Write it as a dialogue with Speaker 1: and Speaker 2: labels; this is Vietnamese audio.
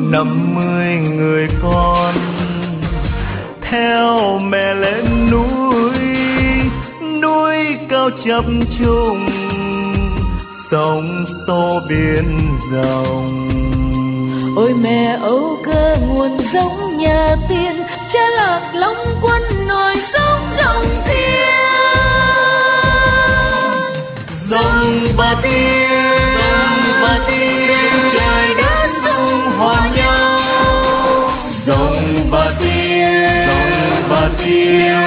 Speaker 1: 50 người con theo mẹ lên núi, núi cao chập trùng, sông xô biển rộng.
Speaker 2: Ôi mẹ âu cơ nguồn giống nhà tiên, cha lạc long quân nổi sóng rồng thiên.
Speaker 1: Dòng Bà Tiên, trời đất dung hòa nhau. Dòng Bà Tiên,